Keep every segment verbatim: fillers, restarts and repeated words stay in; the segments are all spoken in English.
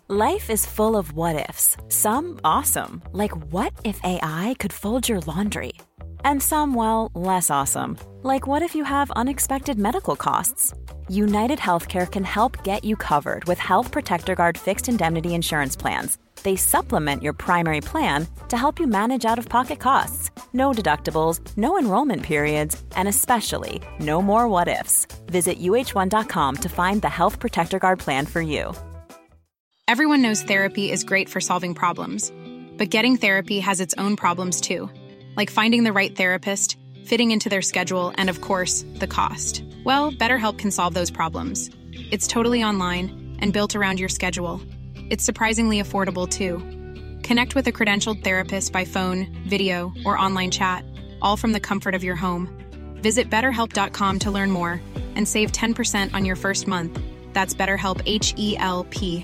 Life is full of what-ifs. Some awesome, like what if A I could fold your laundry? And some, well, less awesome, like what if you have unexpected medical costs? United Healthcare can help get you covered with Health Protector Guard fixed indemnity insurance plans. They supplement your primary plan to help you manage out-of-pocket costs. No deductibles, no enrollment periods, and especially no more what-ifs. Visit U H one dot com to find the Health Protector Guard plan for you. Everyone knows therapy is great for solving problems, but getting therapy has its own problems too, like finding the right therapist, fitting into their schedule, and of course, the cost. Well, BetterHelp can solve those problems. It's totally online and built around your schedule. It's surprisingly affordable too. Connect with a credentialed therapist by phone, video, or online chat, all from the comfort of your home. Visit better help dot com to learn more and save ten percent on your first month. That's BetterHelp, H E L P.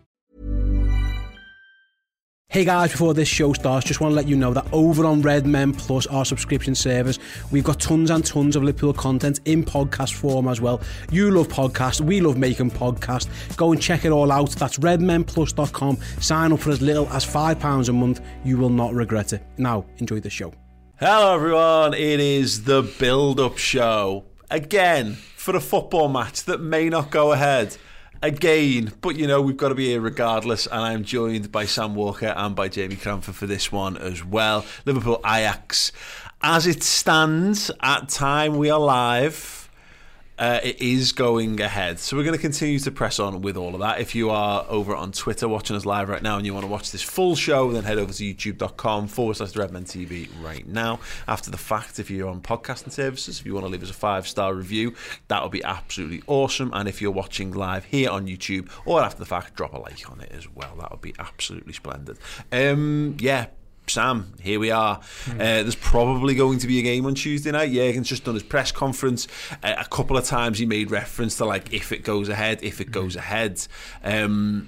Hey guys, before this show starts, just want to let you know that over on Red Men Plus, our subscription service, we've got tons and tons of Liverpool content in podcast form as well. You love podcasts, we love making podcasts. Go and check it all out. That's red men plus dot com. Sign up for as little as five pounds a month. You will not regret it. Now, enjoy the show. Hello everyone, it is the build-up show. Again, for a football match that may not go ahead. Again, but you know, we've got to be here regardless, and I'm joined by Sam Walker and by Jamie Cranford for this one as well. Liverpool Ajax. As it stands at time we are live, uh, it is going ahead. So we're going to continue to press on with all of that. If you are over on Twitter watching us live right now and you want to watch this full show, then head over to youtube.com forward slash Redmen TV right now. After the fact, if you're on podcasting services, if you want to leave us a five-star review, that would be absolutely awesome. And if you're watching live here on YouTube or after the fact, drop a like on it as well. That would be absolutely splendid. Um, yeah. Sam, here we are. Mm. Uh, there's probably going to be a game on Tuesday night. Jurgen's just done his press conference. Uh, a couple of times he made reference to, like, if it goes ahead, if it goes ahead. Um,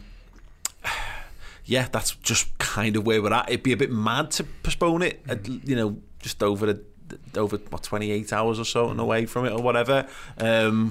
yeah, that's just kind of where we're at. It'd be a bit mad to postpone it, at, you know, just over the over what twenty-eight hours or so and away from it or whatever. Um,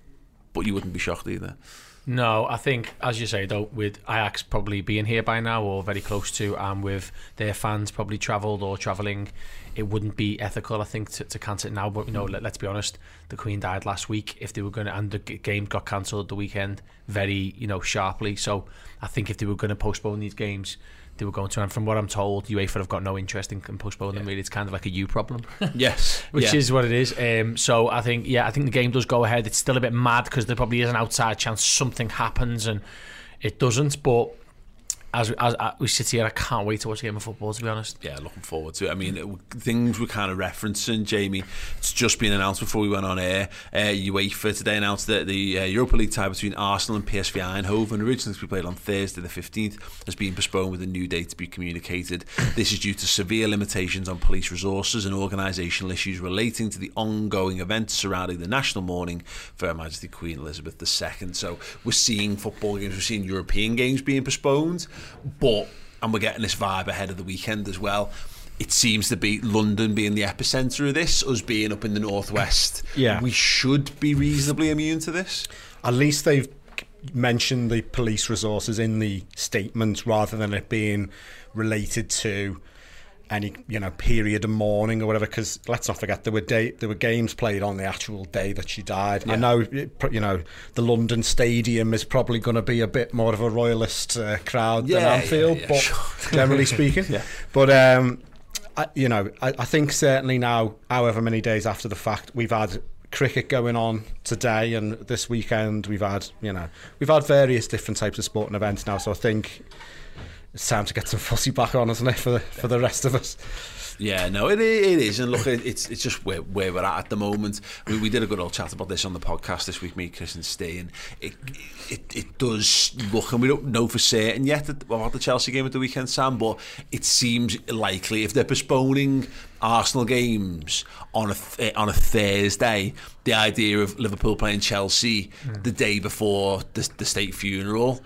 but you wouldn't be shocked either. No, I think, as you say, though, with Ajax probably being here by now or very close to, and with their fans probably travelled or travelling, it wouldn't be ethical, I think, to, to cancel it now. But, you know, let, let's be honest, the Queen died last week. If they were going to, and the game got cancelled the weekend very, you know, sharply. So I think if they were going to postpone these games, they were going to, and from what I'm told, UEFA have got no interest in, in postponing them. Really, it's kind of like a you problem. Yes, which yeah. is what it is. Um, so I think, yeah, I think the game does go ahead. It's still a bit mad because there probably is an outside chance something happens and it doesn't. But as we, as, as we sit here, I can't wait to watch a game of football, to be honest. Yeah, looking forward to it. I mean, it, things we're kind of referencing, Jamie, it's just been announced before we went on air. Uh, UEFA today announced that the uh, Europa League tie between Arsenal and P S V Eindhoven, originally to be played on Thursday the fifteenth, has been postponed with a new date to be communicated. This is due to severe limitations on police resources and organisational issues relating to the ongoing events surrounding the national mourning for Her Majesty Queen Elizabeth the Second. So we're seeing football games, we're seeing European games being postponed. But, and we're getting this vibe ahead of the weekend as well, it seems to be London being the epicentre of this, us being up in the northwest. Yeah. We should be reasonably immune to this. At least they've mentioned the police resources in the statement rather than it being related to any, you know, period of mourning or whatever, because let's not forget there were day, there were games played on the actual day that she died. Yeah. I know, you know, the London Stadium is probably going to be a bit more of a royalist uh, crowd yeah, than Anfield, yeah, yeah, but sure. generally speaking. yeah. But um, I, you know, I, I think certainly now, however many days after the fact, we've had cricket going on today and this weekend. We've had, you know, we've had various different types of sporting events now. So I think it's time to get some footy back on, isn't it, for the, for the rest of us? Yeah, no, it it is, and look, it's it's just where, where we're at at the moment. We, we did a good old chat about this on the podcast this week, me, Chris, and Steen. It it it does look, and we don't know for certain yet about the Chelsea game at the weekend, Sam, but it seems likely if they're postponing Arsenal games on a on a Thursday, the idea of Liverpool playing Chelsea mm. the day before the, the state funeral,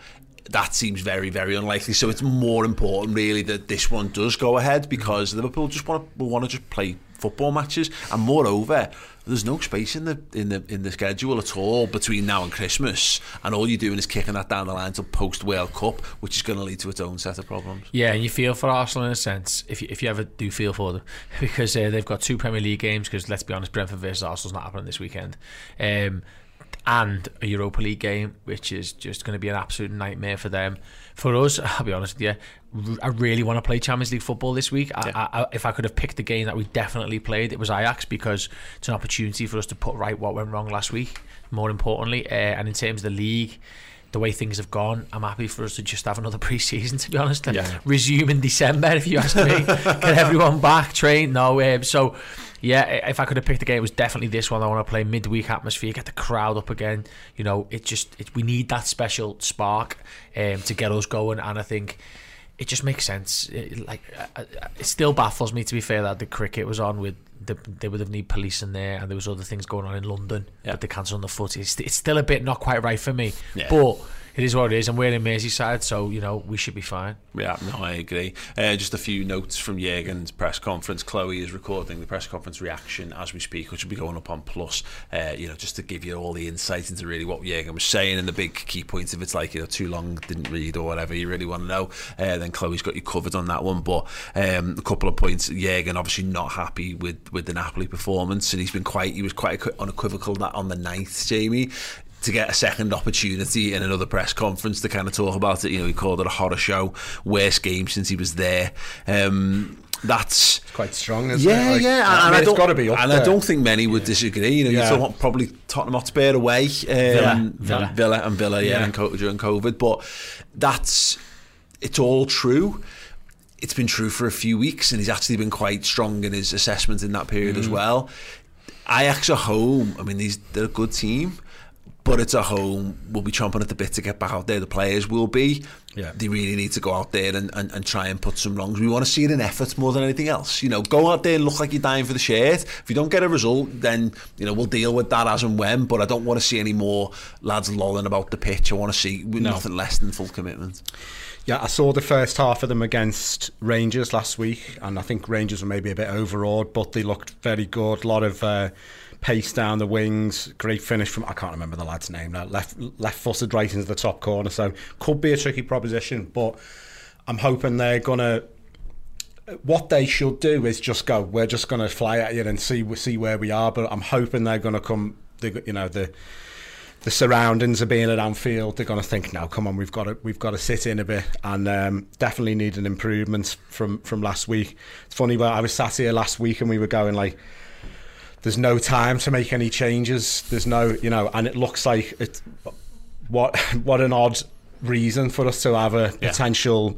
that seems very, very unlikely. So it's more important, really, that this one does go ahead, because Liverpool just want to want to just play football matches, and moreover, there's no space in the in the in the schedule at all between now and Christmas, and all you're doing is kicking that down the line till post World Cup, which is going to lead to its own set of problems. Yeah, and you feel for Arsenal in a sense, if you, if you ever do feel for them, because uh, they've got two Premier League games. Because let's be honest, Brentford versus Arsenal's not happening this weekend. Um, and a Europa League game, which is just going to be an absolute nightmare for them. For us, I'll be honest with you, I really want to play Champions League football this week. Yeah. I, I, if I could have picked the game that we definitely played, it was Ajax, because it's an opportunity for us to put right what went wrong last week, more importantly. Uh, and in terms of the league, the way things have gone, I'm happy for us to just have another pre-season, to be honest, and yeah. resume in December, if you ask me. Get everyone back, train. No, um, so... Yeah, if I could have picked the game, it was definitely this one. I want to play midweek atmosphere, get the crowd up again. You know, it just it, we need that special spark um, to get us going, and I think it just makes sense. It, like, it still baffles me, to be fair, that the cricket was on with the, they would have need police in there, and there was other things going on in London, yeah. but they cancelled on the footy. It's, it's still a bit not quite right for me, yeah. but it is what it is, and we're in Merseyside, so you know we should be fine. Yeah, no, I agree. Uh, just a few notes from Jurgen's press conference. Chloe is recording the press conference reaction as we speak, which will be going up on Plus. Uh, you know, just to give you all the insight into really what Jurgen was saying, and the big key points. If it's like, you know, too long, didn't read, or whatever you really want to know, uh, then Chloe's got you covered on that one. But um, a couple of points. Jurgen obviously not happy with with the Napoli performance, and he's been quite he was quite unequivocal that on the ninth, Jamie, to get a second opportunity in another press conference to kind of talk about it. You know, he called it a horror show, worst game since he was there. Um, that's it's quite strong, isn't yeah, it? Like, yeah, I and, mean, I it's got to be up and there. I don't think many would yeah. disagree. You know, yeah. you still want probably Tottenham Hotspur away, um, Villa. Villa, Villa, and Villa, yeah, yeah. and co- during COVID. But that's it's all true. It's been true for a few weeks, and he's actually been quite strong in his assessment in that period mm. as well. Ajax are home. I mean, these they're a good team, but it's at home. We'll be chomping at the bit to get back out there. The players will be. Yeah. They really need to go out there and, and, and try and put some wrongs. We want to see it in effort more than anything else. You know, go out there and look like you're dying for the shirt. If you don't get a result, then, you know, we'll deal with that as and when. But I don't want to see any more lads lolling about the pitch. I want to see no. nothing less than full commitment. Yeah, I saw the first half of them against Rangers last week, and I think Rangers were maybe a bit overawed, but they looked very good. A lot of uh, pace down the wings, great finish from, I can't remember the lad's name now, left left footed right into the top corner, so could be a tricky proposition, but I'm hoping they're going to, what they should do is just go, we're just going to fly at you and see see where we are, but I'm hoping they're going to come, you know, the the surroundings of being at Anfield, they're going to think, no, come on, we've got to we've got to sit in a bit, and um, definitely need an improvement from from last week. It's funny, but I was sat here last week and we were going like, there's no time to make any changes. There's no, you know, and it looks like it. What what an odd reason for us to have a yeah. potential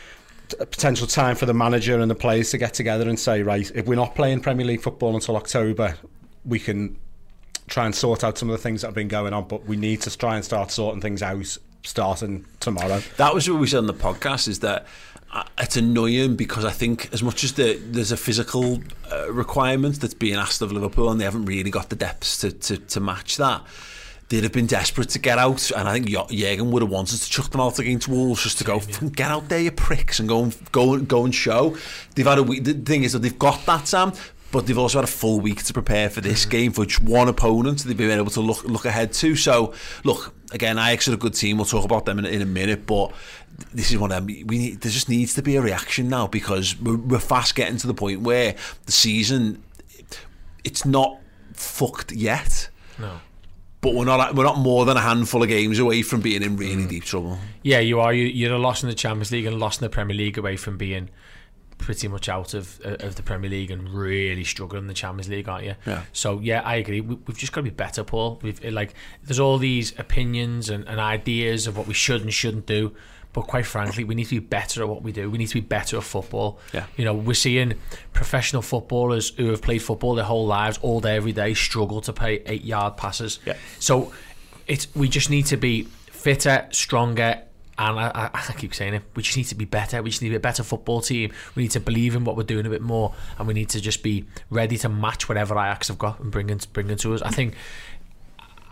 a potential time for the manager and the players to get together and say, right, if we're not playing Premier League football until October, we can try and sort out some of the things that have been going on, but we need to try and start sorting things out starting tomorrow. That was what we said on the podcast, is that it's annoying because I think as much as the, there's a physical uh, requirement that's being asked of Liverpool, and they haven't really got the depths to, to, to match that, they'd have been desperate to get out, and I think Jurgen would have wanted to chuck them out against Wolves just to go, yeah. get out there, you pricks, and go and, go, go and show. They've had a week. The thing is that they've got that, Sam, but they've also had a full week to prepare for this game, for just one opponent they've been able to look look ahead to. So, look, again, Ajax are a good team. We'll talk about them in, in a minute, but this is one of them. We need, there just needs to be a reaction now, because we're, we're fast getting to the point where the season, it's not fucked yet. No. But we're not we're not more than a handful of games away from being in really mm. deep trouble. Yeah, you are. You, you're a loss in the Champions League and a loss in the Premier League away from being pretty much out of of the Premier League and really struggling in the Champions League, aren't you? Yeah. So yeah, I agree. We, we've just got to be better, Paul. We've like there's all these opinions and, and ideas of what we should and shouldn't do, but quite frankly, we need to be better at what we do. We need to be better at football. Yeah. You know, we're seeing professional footballers who have played football their whole lives, all day, every day, struggle to play eight yard passes. Yeah. So it's we just need to be fitter, stronger. And I, I keep saying it, we just need to be better. We just need to be a better football team. We need to believe in what we're doing a bit more, and we need to just be ready to match whatever Ajax have got and bring it, bring it to us. I think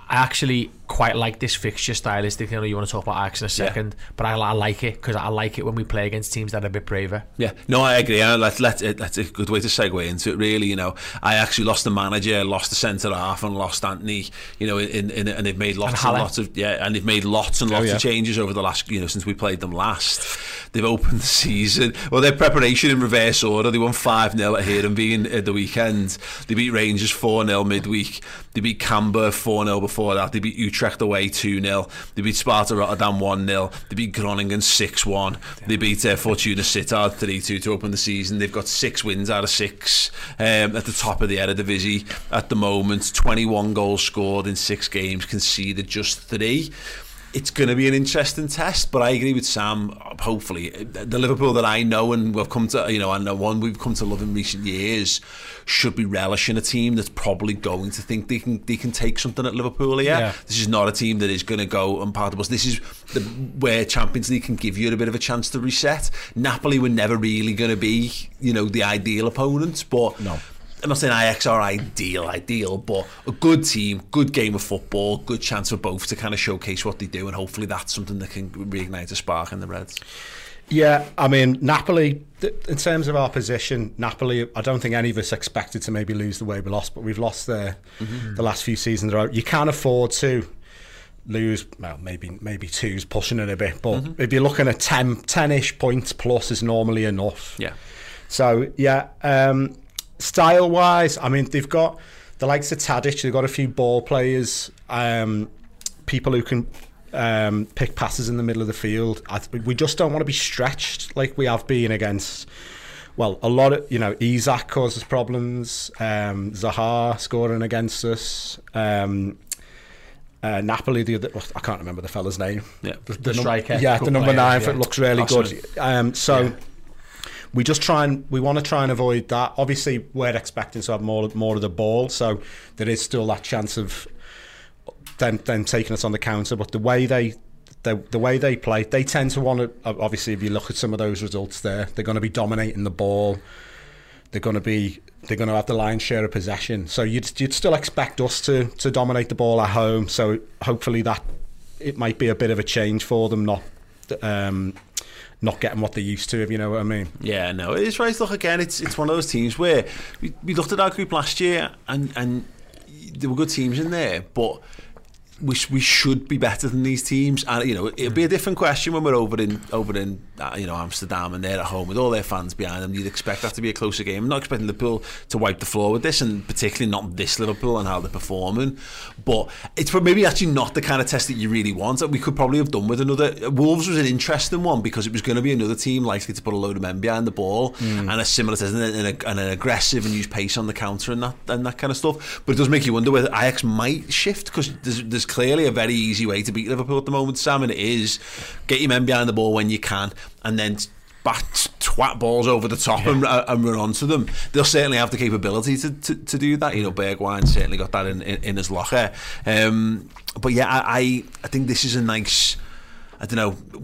I actually quite like this fixture stylistically. I know you want to talk about Ajax in a second, yeah. but I, I like it because I like it when we play against teams that are a bit braver. Yeah, no, I agree. Let, let, that's a good way to segue into it, really. You know, I actually lost the manager, lost the centre half, and lost Anthony. You know, in, in, and they've made lots and, and lots of yeah, and they've made lots and lots oh, yeah. of changes over the last, you know, since we played them last. They've opened the season. Well, their preparation in reverse order. They won five nil at Heerenveen at the weekend. They beat Rangers four nil midweek. They beat Camber four nil before that. They beat Utrecht away two nil. They beat Sparta Rotterdam one nil. They beat Groningen six one. They beat uh, Fortuna Sittard three two to open the season. They've got six wins out of six um, at the top of the Eredivisie at the moment. twenty-one goals scored in six games, conceded just three. It's going to be an interesting test, but I agree with Sam. Hopefully, the Liverpool that I know and we've come to, you know, and the one we've come to love in recent years, should be relishing a team that's probably going to think they can they can take something at Liverpool here. Yeah. This is not a team that is going to go unpardonable. This is the, where Champions League can give you a bit of a chance to reset. Napoli were never really going to be, you know, the ideal opponent, but no. I'm not saying Ajax are ideal, ideal, but a good team, good game of football, good chance for both to kind of showcase what they do, and hopefully that's something that can reignite a spark in the Reds. Yeah, I mean, Napoli, in terms of our position, Napoli, I don't think any of us expected to maybe lose the way we lost, but we've lost there mm-hmm. the last few seasons. You can't afford to lose, well, maybe maybe two's pushing it a bit, but mm-hmm. if you're looking at ten, ten-ish points plus is normally enough. Yeah. So, yeah, um... style-wise, I mean, they've got the likes of Tadic, they've got a few ball players, um, people who can um, pick passes in the middle of the field. I th- we just don't want to be stretched like we have been against, well, a lot of, you know, Isak causes problems, um, Zaha scoring against us, um, uh, Napoli, the other, I can't remember the fella's name. Yeah, the, the, the num- striker. Yeah, the number players, nine, yeah. It looks really awesome. good. Um, so... Yeah. We just try and we want to try and avoid that. Obviously, we're expecting to have more more of the ball, so there is still that chance of them them taking us on the counter. But the way they the the way they play, they tend to want to. Obviously, if you look at some of those results, there they're going to be dominating the ball. They're going to be they're going to have the lion's share of possession. So you'd you'd still expect us to to dominate the ball at home. So hopefully that it might be a bit of a change for them, not. Um, not getting what they used to, if you know what I mean. Yeah, no, it's right. Look, again, it's it's one of those teams where we, we looked at our group last year and, and there were good teams in there, but we we should be better than these teams. And you know, it'll be a different question when we're over in over in uh, you know, Amsterdam and they're at home with all their fans behind them. You'd expect that to be a closer game. I'm not expecting Liverpool to wipe the floor with this, and particularly not this Liverpool and how they're performing. But it's maybe actually not the kind of test that you really want. We could probably have done with another. Wolves was an interesting one because it was going to be another team likely to put a load of men behind the ball mm. and a similar test, and, a, and an aggressive and use pace on the counter and that and that kind of stuff. But it does make you wonder whether Ajax might shift, because there's, there's clearly a very easy way to beat Liverpool at the moment, Sam, and it is get your men behind the ball when you can and then bat, twat balls over the top yeah. and, uh, and run onto them. They'll certainly have the capability to, to, to do that. You know, Bergwijn certainly got that in, in, in his locker. Um, but yeah, I, I I think this is a nice, I don't know,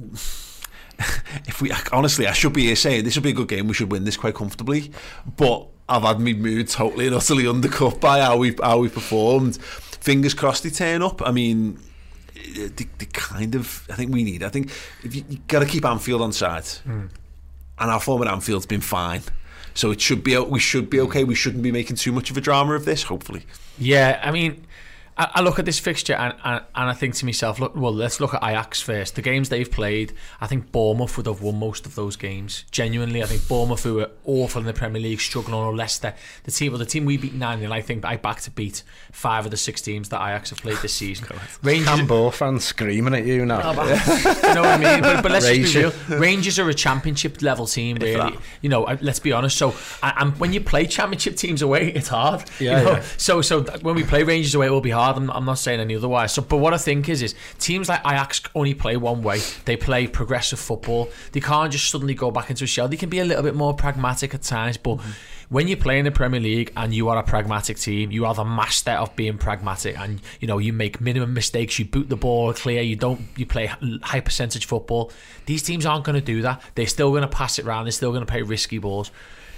if we honestly, I should be here saying this will be a good game, we should win this quite comfortably, but I've had my mood totally and utterly undercut by how we how we performed. Fingers crossed they turn up. I mean, they, they kind of, I think we need, I think if you, you got to keep Anfield on side, mm. and our form at Anfield's been fine, so it should be, we should be okay. We shouldn't be making too much of a drama of this, hopefully. Yeah, I mean, I, I look at this fixture and, and, and I think to myself, look, well, let's look at Ajax first. The games they've played, I think Bournemouth would have won most of those games. Genuinely, I think Bournemouth, who were awful in the Premier League, struggling, or Leicester, the team, well, the team we beat nine nil, I think I back to beat five of the six teams that Ajax have played this season. Rangers, Cambo fans screaming at you now. No, but, you know what I mean? But, but let's just be real. Rangers are a championship level team, really. You know, let's be honest. So, and when you play championship teams away, it's hard. Yeah. You know? yeah. So, so when we play Rangers away, it will be hard. I'm, I'm not saying any otherwise. So, but what I think is, is teams like Ajax only play one way. They play progressive football. They can't just suddenly go back into a shell. They can be a little bit more pragmatic at times, but mm-hmm. when you play in the Premier League and you are a pragmatic team, you are the master of being pragmatic, and you know you make minimum mistakes. You boot the ball clear. You don't. You play high percentage football. These teams aren't going to do that. They're still going to pass it around. They're still going to play risky balls.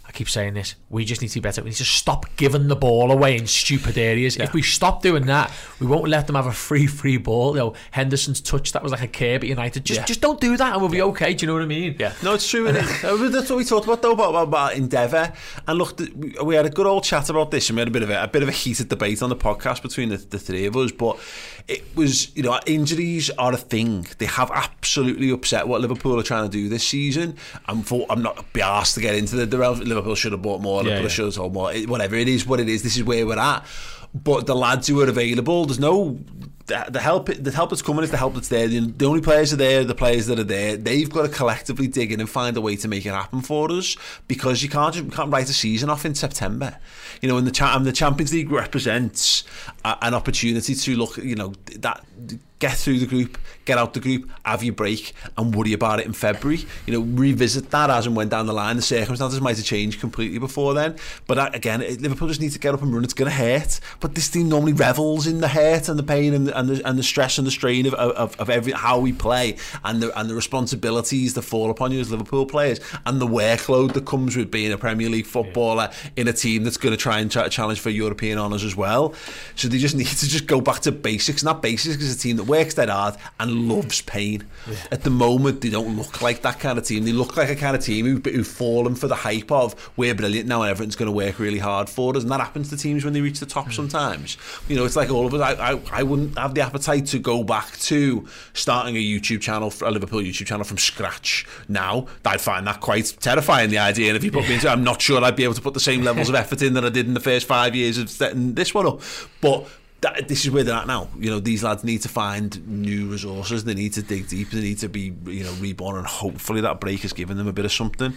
I keep saying this, we just need to be better. We need to stop giving the ball away in stupid areas. Yeah. If we stop doing that, we won't let them have a free free ball. You know, Henderson's touch, that was like a curb at United. Just yeah. just don't do that and we'll be okay. Do you know what I mean? Yeah. No, it's true. That's what we talked about though, about, about, about Endeavour. And look, we had a good old chat about this and we had a bit of a, a bit of a heated debate on the podcast between the, the three of us. But it was, you know, injuries are a thing. They have absolutely upset what Liverpool are trying to do this season. I'm for, I'm not be asked to get into the, the Liverpool should have bought more, Liverpool yeah, yeah. should have sold more. It, whatever, it is what it is. This is where we're at. But the lads who are available, there's no the, the help. The help that's coming is the help that's there. The, the only players are there. The players that are there, they've got to collectively dig in and find a way to make it happen for us. Because you can't just can't write a season off in September. You know, and the cha- and the Champions League represents a, an opportunity to look. You know that. Get through the group, get out the group, have your break and worry about it in February. You know, revisit that as and when down the line. The circumstances might have changed completely before then. But that, again, Liverpool just need to get up and run. It's going to hurt. But this team normally revels in the hurt and the pain and, and, the, and the stress and the strain of, of, of every how we play and the, and the responsibilities that fall upon you as Liverpool players and the workload that comes with being a Premier League footballer yeah. in a team that's going to try and try to challenge for European honours as well. So they just need to just go back to basics. And that basics is a team that works dead hard and loves pain. Yeah. At the moment, they don't look like that kind of team. They look like a kind of team who, who've fallen for the hype of we're brilliant now and everything's going to work really hard for us. And that happens to teams when they reach the top mm. sometimes. You know, it's like all of us. I, I, I wouldn't have the appetite to go back to starting a YouTube channel, a Liverpool YouTube channel from scratch now. I'd find that quite terrifying, the idea. And if you put yeah. me into it, I'm not sure I'd be able to put the same levels of effort in that I did in the first five years of setting this one up. But That, this is where they're at now. You know, these lads need to find new resources. They need to dig deep. They need to be, you know, reborn, and hopefully that break has given them a bit of something.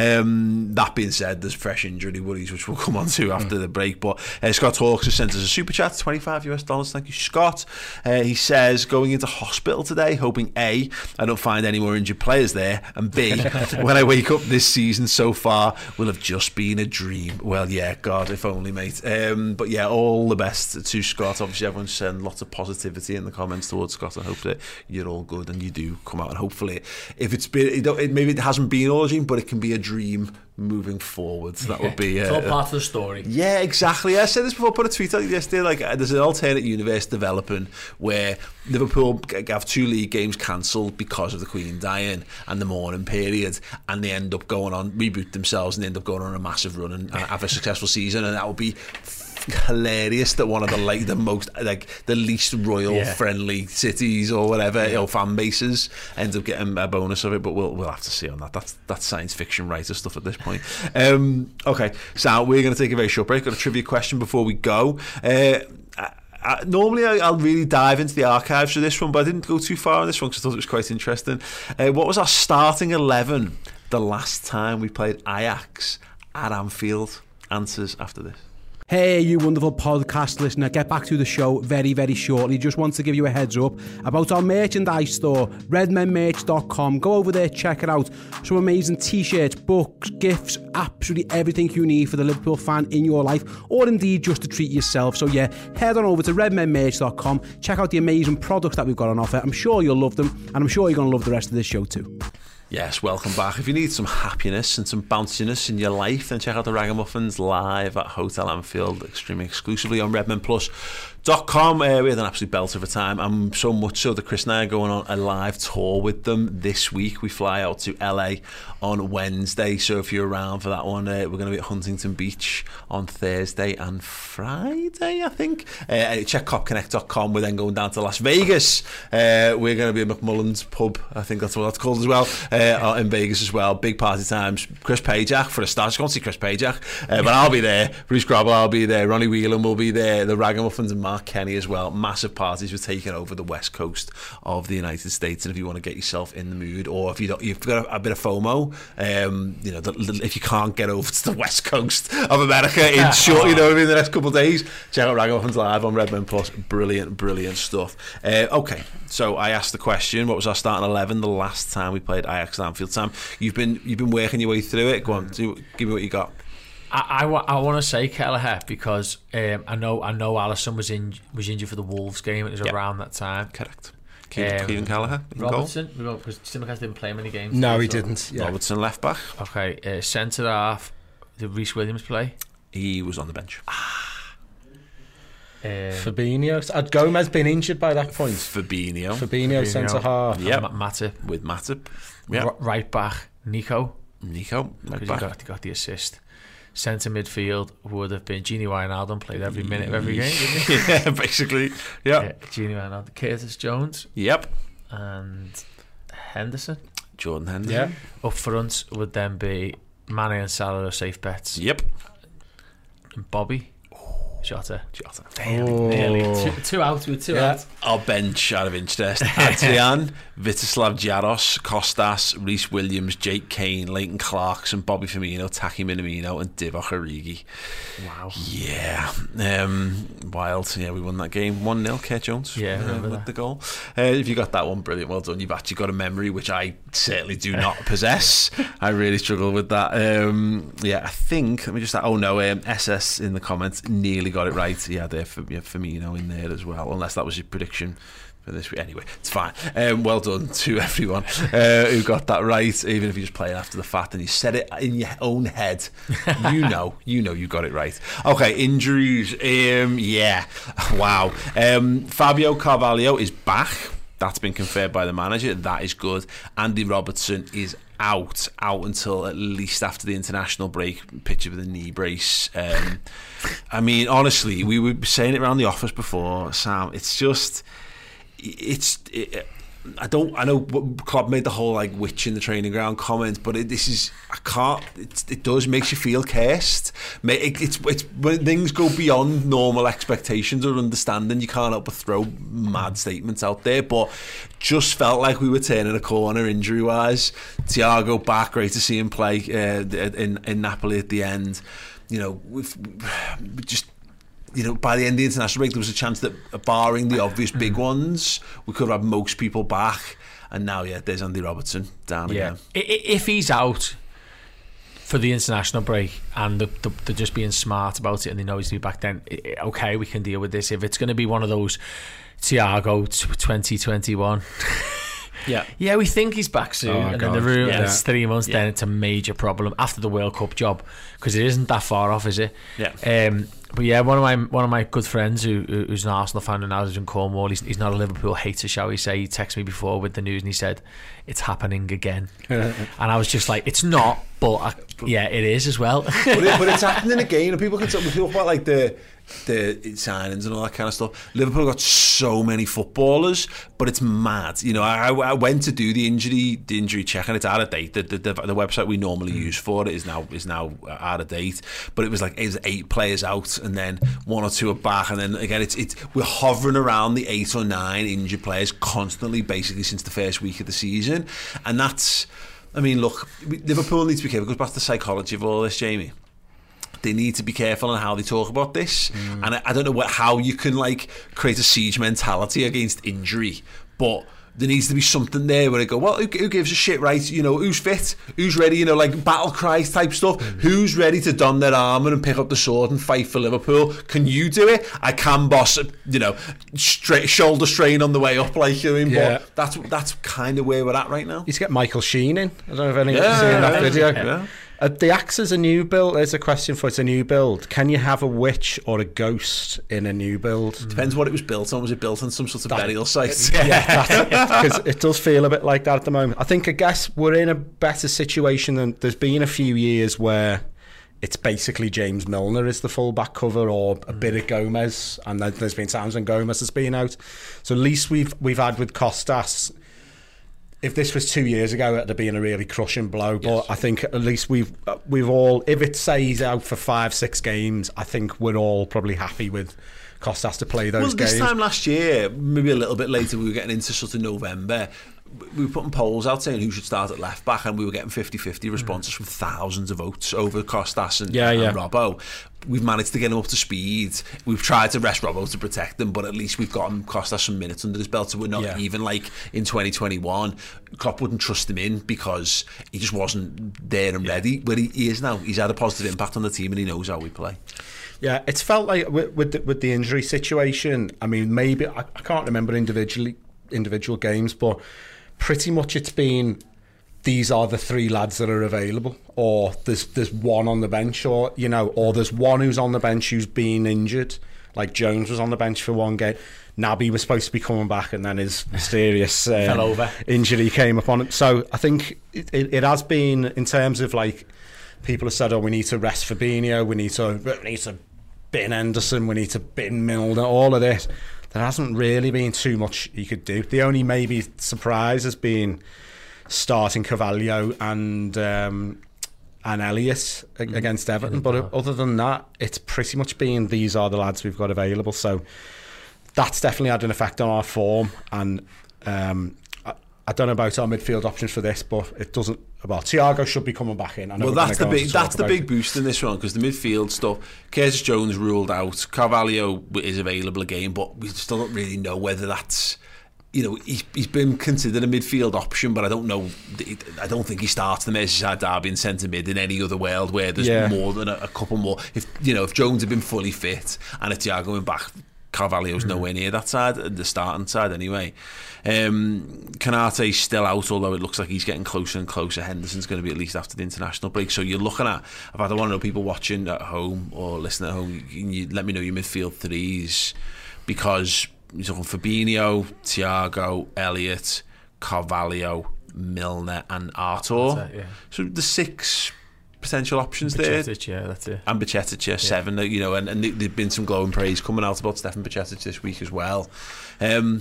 Um, that being said, there's fresh injury worries which we'll come on to after mm. the break. But uh, Scott Hawks has sent us a super chat, twenty-five US dollars. Thank you, Scott. Uh, he says, going into hospital today, hoping A, I don't find any more injured players there, and B, when I wake up this season so far will have just been a dream. Well, yeah, God, if only, mate. Um, but yeah, all the best to Scott. Obviously everyone's sending lots of positivity in the comments towards Scott. I hope that you're all good and you do come out, and hopefully if it's been it, it, maybe it hasn't been all a dream, but it can be a dream moving forward. So that yeah, would be uh, it's all part of the story. Yeah, exactly. I said this before, put a tweet out yesterday, like uh, there's an alternate universe developing where Liverpool have two league games cancelled because of the Queen dying and the mourning period, and they end up going on, reboot themselves and they end up going on a massive run and, and have a successful season, and that would be hilarious that one of the like the most like the least royal yeah. friendly cities or whatever yeah. you know, fan bases ends up getting a bonus of it, but we'll we'll have to see on that. That's that's science fiction writer stuff at this point. Um, okay, so we're going to take a very short break. Got a trivia question before we go. Uh, I, I, normally I, I'll really dive into the archives for this one, but I didn't go too far on this one because I thought it was quite interesting. Uh, what was our starting eleven the last time we played Ajax at Anfield? Answers after this. Hey, you wonderful podcast listener, get back to the show very, very shortly. Just want to give you a heads up about our merchandise store, redmen merch dot com. Go over there, check it out. Some amazing t-shirts, books, gifts, absolutely everything you need for the Liverpool fan in your life, or indeed just to treat yourself. So yeah, head on over to redmen merch dot com, check out the amazing products that we've got on offer. I'm sure you'll love them, and I'm sure you're going to love the rest of this show too. Yes, welcome back. If you need some happiness and some bounciness in your life, then check out the Ragamuffins live at Hotel Anfield, streaming exclusively on redmen plus dot com. Uh, we had an absolute belter of a time, and so much so that Chris and I are going on a live tour with them this week. We fly out to L A on Wednesday, so if you're around for that one, uh, we're going to be at Huntington Beach on Thursday and Friday, I think. Uh, check cop connect dot com. We're then going down to Las Vegas. Uh, we're going to be at McMullen's Pub, I think that's what that's called as well, uh, in Vegas as well. Big party times. Chris Pajak for a start. Just go and see Chris Pajak, uh, but I'll be there. Bruce Grobble, I'll be there. Ronnie Whelan will be there. The Ragamuffins and Mark Kenny as well. Massive parties. We're taking over the west coast of the United States, and if you want to get yourself in the mood, or if you don't, you've got a, a bit of FOMO, um, you know, the, the, if you can't get over to the west coast of America in short, you know, in the next couple of days, check out Ragamuffins live on Redmen Plus. Brilliant, brilliant stuff. Uh, okay, so I asked the question: what was our starting eleven the last time we played Ajax at Anfield? Sam, you've been you've been working your way through it. Go on, do, give me what you got. I, I, I want to say Kelleher because um, I know I know Alisson was in was injured for the Wolves game. It was yep. around that time. Correct. Kieran, um, Kieran Kelleher in Robertson, goal. Because Tsimikas didn't play many games. No, he so. didn't. Yeah. Robertson left back. Okay, uh, centre half. Did Reece Williams play? He was on the bench. Um, Fabinho. Had Gomez been injured by that point? Fabinho. Fabinho, Fabinho. centre half. Yep. Ma- Matip. With Matip. Yep. R- right back, Nico. Nico. Right Because he back. got, he got the assist. Centre midfield would have been Gini Wijnaldum, played every minute of every game, didn't he? Yeah, basically. Yeah. Yeah, Gini Wijnaldum. Curtis Jones Yep. and Henderson. Jordan Henderson. Yeah. Up front would then be Mane and Salah are safe bets. Yep. And Bobby. Jota. Jota. Nearly, nearly. Two, two out with two Yeah. out. Our bench, out of interest: Adrian, Vitislav Jaros, Kostas, Reece Williams, Jake Kane, Leighton Clarkson, Bobby Firmino, Taki Minamino, and Divock Origi. Wow. Yeah, um, wild. Yeah, we won that game one nil. Kurt Jones, Yeah, I uh, remember with that. the goal. Uh, if you got that one, brilliant. Well done. You've actually got a memory, which I certainly do not possess. I really struggle with that. Um, yeah, I think. Let me just. Oh no, um, S S in the comments nearly got it right. Yeah, there for yeah, Firmino in there as well. Unless that was your prediction for this week. Anyway, it's fine. Um, well done to everyone uh, who got that right. Even if you just play it after the fact and you said it in your own head, you know, you know, you got it right. Okay, injuries. Um, yeah, wow. Um, Fabio Carvalho is back. That's been confirmed by the manager. That is good. Andy Robertson is out, out until at least after the international break. Picture with a knee brace. Um, I mean, honestly, we were saying it around the office before, Sam. It's just, it's. It, I don't. I know Klopp made the whole like witch in the training ground comment, but it, this is. I can't. It, it does makes you feel cursed. It, it's it's when things go beyond normal expectations or understanding. You can't help but throw mad statements out there. But just felt like we were turning a corner injury wise. Thiago back, great to see him play uh, in in Napoli at the end. You know, we've, we just. You know, by the end of the international break, there was a chance that, barring the obvious big ones, we could have most people back. And now, yeah, there's Andy Robertson down Yeah. again. I- i- If he's out for the international break and the, the, they're just being smart about it and they know he's to be back, then i- okay, we can deal with this. If it's going to be one of those Thiago twenty twenty-one, Yeah. yeah, we think he's back soon, Oh, and God. then the room, Yeah. it's three months, Yeah. then it's a major problem after the World Cup job because it isn't that far off, is it? Yeah. Um, but yeah, one of my one of my good friends who who's an Arsenal fan and now lives in Cornwall. He's, he's not a Liverpool hater, shall we say? He texted me before with the news and he said it's happening again, and I was just like, it's not, but I, yeah, it is as well. but, it, but it's happening again, and people can talk, people talk about like the the signings and all that kind of stuff. Liverpool got so many footballers, but it's mad. You know, I, I went to do the injury the injury check, and it's out of date. The, the, the, the website we normally mm. use for it is now is now out of date. But it was like it was eight players out, and then one or two are back, and then again it's it's we're hovering around the eight or nine injured players constantly, basically since the first week of the season, and that's. I mean, look, Liverpool needs to be careful. It goes back to the psychology of all this, Jamie. They need to be careful on how they talk about this, mm. and I, I don't know what, how you can like create a siege mentality against injury, but there needs to be something there where they go, well, who, who gives a shit, right? You know, who's fit, who's ready, you know, like battle cry type stuff. Mm. Who's ready to don their armour and pick up the sword and fight for Liverpool? Can you do it? I can, boss. You know, straight shoulder strain on the way up, like you mean. Yeah. But that's that's kind of where we're at right now. You to get Michael Sheen in. I don't know if anyone's Yeah, seen that yeah, video. yeah. Uh, the axe is a new build. There's a question for it's a new build. Can you have a witch or a ghost in a new build? Depends what it was built on. Was it built on some sort of That- burial site? Yeah, because it does feel a bit like that at the moment. I think, I guess, we're in a better situation than there's been a few years where it's basically James Milner is the full-back cover or a bit of Gomez, and then there's been times when Gomez has been out. So at least we've we've had with Kostas. If this was two years ago, it'd have been a really crushing blow. But Yes. I think at least we've we've all, if it says out for five, six games, I think we're all probably happy with Kostas to play those well, games. this time last year, maybe a little bit later, we were getting into sort of November. We were putting polls out saying who should start at left back, and we were getting fifty-fifty responses mm. from thousands of votes over Kostas and, yeah, and yeah. Robbo. We've managed to get him up to speed. We've tried to rest Robbo to protect him, but at least we've gotten Kostas some minutes under his belt, so we're not Yeah. even like in twenty twenty-one. Klopp wouldn't trust him in because he just wasn't there and yeah. ready. Where he, he is now, he's had a positive impact on the team and he knows how we play. Yeah, it's felt like with with the, with the injury situation. I mean, maybe I, I can't remember individually individual games, but pretty much it's been these are the three lads that are available, or there's there's one on the bench, or you know, or there's one who's on the bench who's been injured, like Jones was on the bench for one game. Naby was supposed to be coming back, and then his mysterious um, fell over. injury came upon him. So I think it, it, it has been, in terms of like, people have said, oh, we need to rest Fabinho, we need to we need to bin Henderson, we need to bin Milner, all of this. There hasn't really been too much he could do. The only maybe surprise has been starting Carvalho and um, and Elliott against Everton, but other than that, it's pretty much been these are the lads we've got available. So that's definitely had an effect on our form, and um, I, I don't know about our midfield options for this, but it doesn't. Well, Thiago should be coming back in. I know well, that's the big that's the big it. boost in this one, because the midfield stuff. Curtis Jones ruled out. Carvalho is available again, but we still don't really know whether that's. You know, he's, he's been considered a midfield option, but I don't know. I don't think he starts the Merseyside derby in centre mid in any other world where there's yeah. more than a, a couple more. If you know, if Jones had been fully fit and if Thiago went back, Carvalho's mm. nowhere near that side, the starting side anyway. Um, Konate's still out, although it looks like he's getting closer and closer. Henderson's going to be at least after the international break. So you're looking at, if I don't want to know people watching at home or listening at home, you, you let me know your midfield threes, because you're talking Fabinho, Thiago, Elliott, Carvalho, Milner and Artur. It, yeah. So the six potential options there. Yeah, that's it. And Bajcetic, yeah, seven. You know, and, and there've been some glowing praise coming out about Stefan Bajcetic this week as well. Um,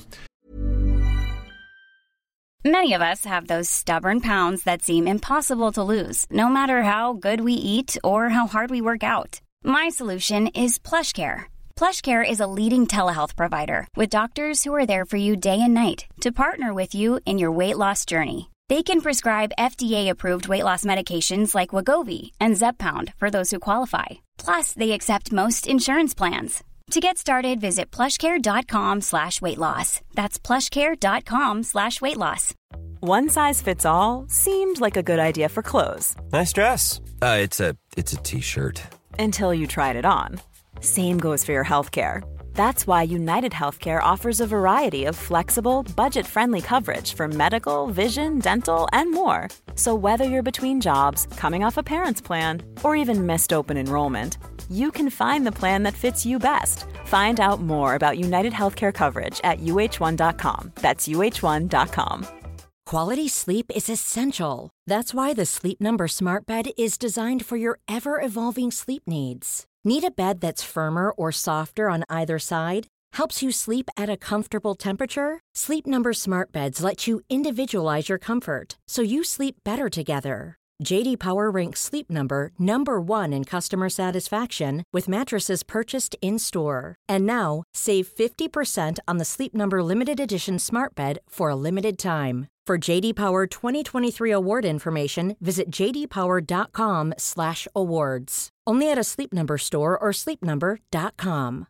Many of us have those stubborn pounds that seem impossible to lose, no matter how good we eat or how hard we work out. My solution is PlushCare. PlushCare is a leading telehealth provider with doctors who are there for you day and night to partner with you in your weight loss journey. They can prescribe F D A-approved weight loss medications like Wegovy and Zepbound for those who qualify. Plus, they accept most insurance plans. To get started, visit plushcare.com slash weight loss. That's plushcare.com slash weight loss. One size fits all seemed like a good idea for clothes. Nice dress. Uh, it's a it's a t-shirt. Until you tried it on. Same goes for your healthcare. That's why United Healthcare offers a variety of flexible, budget-friendly coverage for medical, vision, dental, and more. So whether you're between jobs, coming off a parent's plan, or even missed open enrollment, you can find the plan that fits you best. Find out more about United Healthcare coverage at U H one dot com. That's U H one dot com. Quality sleep is essential. That's why the Sleep Number Smart Bed is designed for your ever-evolving sleep needs. Need a bed that's firmer or softer on either side? Helps you sleep at a comfortable temperature? Sleep Number Smart Beds let you individualize your comfort, so you sleep better together. J D Power ranks Sleep Number number one in customer satisfaction with mattresses purchased in-store. And now, save fifty percent on the Sleep Number Limited Edition Smart Bed for a limited time. For J D Power twenty twenty-three award information, visit jdpower.com slash awards. Only at a Sleep Number store or sleep number dot com.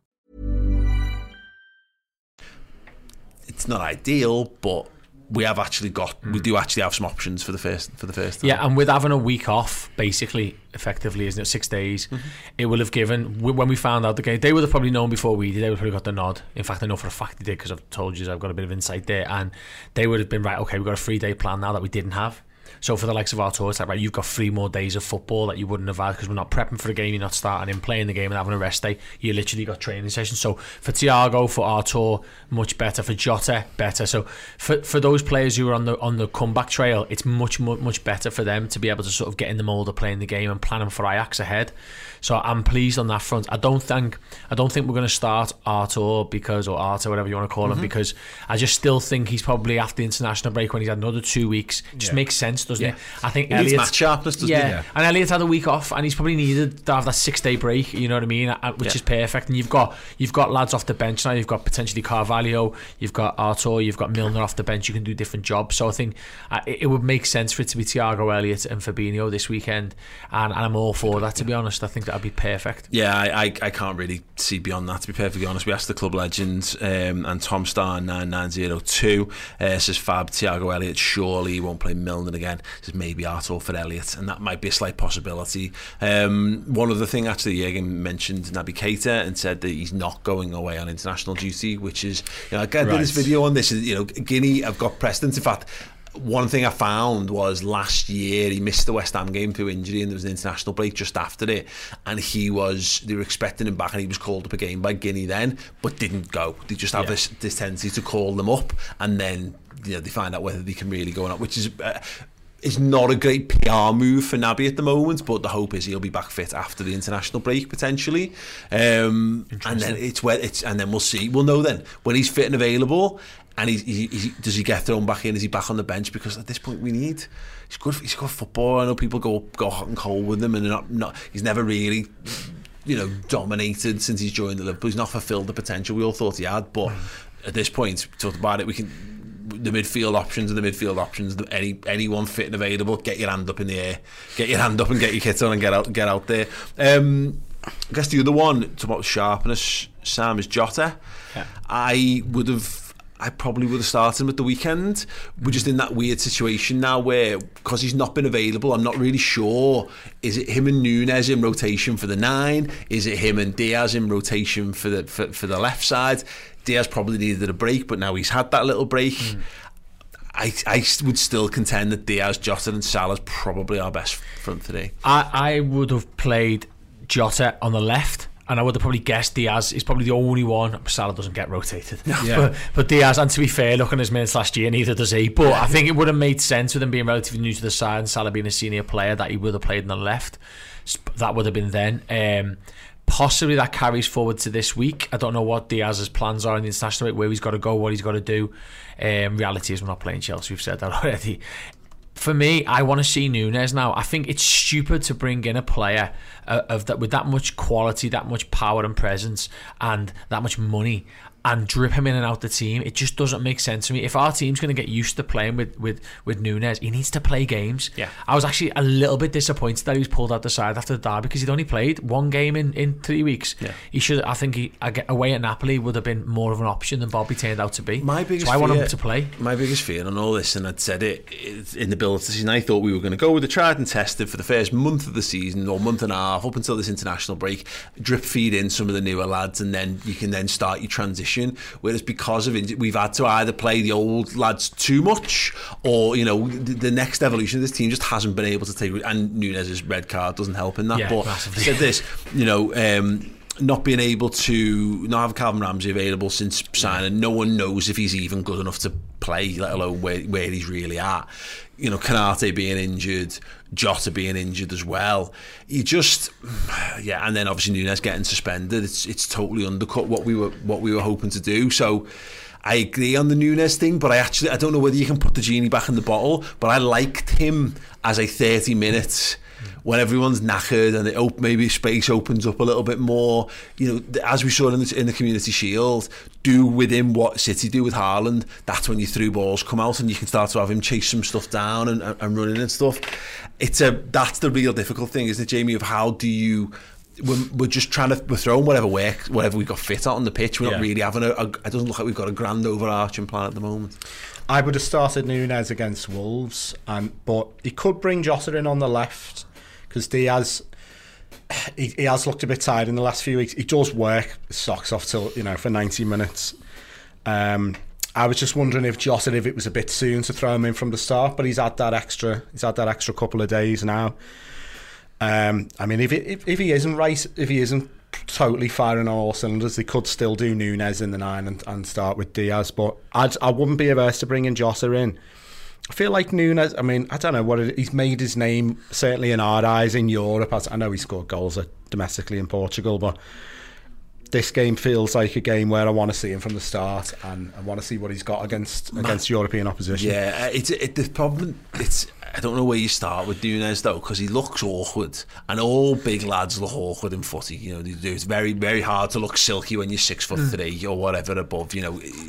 It's not ideal, but we have actually got mm. we do actually have some options for the first for the first time. Yeah, and with having a week off, basically, effectively, isn't it, six days, mm-hmm. it will have given, when we found out the game, they would have probably known before we did, they would have probably got the nod. In fact, I know for a fact they did, because I've told you I've got a bit of insight there, and they would have been, right, okay, we've got a three day plan now that we didn't have. So for the likes of Artur, it's like, right, you've got three more days of football that you wouldn't have had, because we're not prepping for the game, you're not starting in, playing the game and having a rest day. You literally got training sessions. So for Thiago, for Artur, much better. For Jota, better. So for for those players who are on the on the comeback trail, it's much, much, much better for them to be able to sort of get in the mould of playing the game and planning for Ajax ahead. So I'm pleased on that front. I don't think I don't think we're going to start Artur because, or Artur, whatever you want to call him, mm-hmm. because I just still think he's probably after the international break, when he's had another two weeks, just yeah. makes sense, doesn't yeah. it? I think He needs match sharpness, doesn't yeah. he? Yeah, and Elliot's had a week off, and he's probably needed to have that six day break. You know what I mean? Which yeah. is perfect. And you've got you've got lads off the bench now. You've got potentially Carvalho. You've got Artur. You've got Milner off the bench. You can do different jobs. So I think uh, it, it would make sense for it to be Thiago, Elliott, and Fabinho this weekend. And, and I'm all for that. To be honest, I think that'd be perfect. Yeah, I, I, I can't really see beyond that. To be perfectly honest, we asked the club legends, um, and Tom Star nine nine zero two uh, says Fab, Thiago, Elliott. Surely he won't play Milner again. Says maybe Artur for Elliott, and that might be a slight possibility. Um, one other thing, actually, Jürgen mentioned Naby Keita and said that he's not going away on international duty, which is, you know, I did right. this video on this. You know, Guinea have got precedence. In fact, one thing I found was last year he missed the West Ham game through injury, and there was an international break just after it, and he was they were expecting him back, and he was called up again by Guinea then, but didn't go. They just have yeah. this, this tendency to call them up, and then you know they find out whether they can really go or not, which is uh, is not a great P R move for Naby at the moment, but the hope is he'll be back fit after the international break potentially, um, and then it's where it's and then we'll see we'll know then when he's fit and available. And he's, he, he, does he get thrown back in? Is he back on the bench? Because at this point we need. He's good. He's good football. I know people go go hot and cold with him, and not not. He's never really, you know, dominated since he's joined the Liverpool. He's not fulfilled the potential we all thought he had. But at this point, we talked about it. We can the midfield options are the midfield options. Any anyone fit and available, get your hand up in the air, get your hand up and get your kit on and get out get out there. Um, I guess the other one, talk about sharpness, Sam, is Jota. Yeah. I would have. I probably would have started him at the weekend. We're just in that weird situation now where, because he's not been available, I'm not really sure. Is it him and Núñez in rotation for the nine? Is it him and Diaz in rotation for the for, for the left side? Diaz probably needed a break, but now he's had that little break. Mm. I, I would still contend that Diaz, Jota and Salah's probably our best front today. I, I would have played Jota on the left, and I would have probably guessed Diaz is probably the only one. Salah doesn't get rotated. Yeah. But, but Diaz, and to be fair, looking at his minutes last year, neither does he. But I think it would have made sense with him being relatively new to the side and Salah being a senior player that he would have played on the left. That would have been then. Um, possibly that carries forward to this week. I don't know what Diaz's plans are in the international week, where he's got to go, what he's got to do. Um, reality is we're not playing Chelsea. We've said that already. For me, I want to see Núñez now. I think it's stupid to bring in a player uh, of that with that much quality, that much power and presence, and that much money, and drip him in and out the team. It just doesn't make sense to me. If our team's going to get used to playing with, with, with Núñez, he needs to play games. Yeah. I was actually a little bit disappointed that he was pulled out the side after the derby, because he'd only played one game in, in three weeks. Yeah. He should. I think he away at Napoli would have been more of an option than Bobby turned out to be. My biggest so I want fear, him to play. My biggest fear on all this, and I'd said it in the build of the season, I thought we were going to go with the tried and tested for the first month of the season, or month and a half, up until this international break, drip feed in some of the newer lads, and then you can then start your transition. Whereas because of it, we've had to either play the old lads too much, or you know the, the next evolution of this team just hasn't been able to take. And Núñez's red card doesn't help in that. Yeah, but massively. I said this, you know. Um, not being able to not have Calvin Ramsey available since signing, no one knows if he's even good enough to play, let alone where, where he's really at. You know, Kanate being injured, Jota being injured as well. You just, yeah, and then obviously Núñez getting suspended. It's it's totally undercut what we were what we were hoping to do. So I agree on the Núñez thing, but I actually I don't know whether you can put the genie back in the bottle. But I liked him as a thirty minutes. When everyone's knackered and it op- maybe space opens up a little bit more, you know, as we saw in the, in the Community Shield, do with him what City do with Haaland. That's when your through balls come out and you can start to have him chase some stuff down and, and, and running and stuff. It's a that's the real difficult thing, isn't it, Jamie? Of how do you? We're, we're just trying to we're throwing whatever work, whatever we've got fit out on the pitch. We're yeah. not really having a, a. It doesn't look like we've got a grand overarching plan at the moment. I would have started Núñez against Wolves, and but he could bring Jota in on the left. Because Diaz, he, he has looked a bit tired in the last few weeks. He does work his socks off till you know for ninety minutes. Um, I was just wondering if Jota, if it was a bit soon to throw him in from the start, but he's had that extra. He's had that extra couple of days now. Um, I mean, if, it, if if he isn't right, if he isn't totally firing on all cylinders, they could still do Núñez in the nine and, and start with Diaz. But I'd, I wouldn't be averse to bringing Jota in. I feel like Núñez, I mean, I don't know what it, he's made his name, certainly in our eyes, in Europe. I know he scored goals domestically in Portugal, but this game feels like a game where I want to see him from the start, and I want to see what he's got against Man, against European opposition. Yeah, it's it, the problem. It's I don't know where you start with Núñez though, because he looks awkward, and all big lads look awkward in footy. You know, they do. It's very very hard to look silky when you're six foot three or whatever above. You know,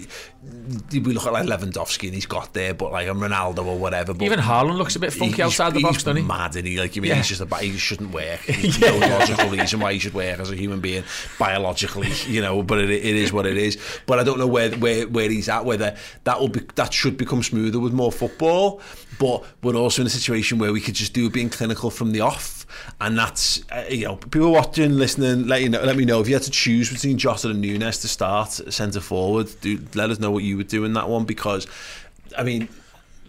we look at like Lewandowski and he's got there, but like a Ronaldo or whatever. But even Haaland looks a bit funky outside the box, doesn't he? Mad, isn't he? Like, you mean, yeah. he's just a, he shouldn't work. There's yeah. no logical reason why he should work as a human being biologically, you know. But it, it is what it is. But I don't know where where where he's at. Whether that will be that should become smoother with more football. But we're also in a situation where we could just do being clinical from the off, and that's uh, you know, people watching, listening, let you know, let me know if you had to choose between Jota and Núñez to start centre forward. Do let us know what you would do in that one, because I mean,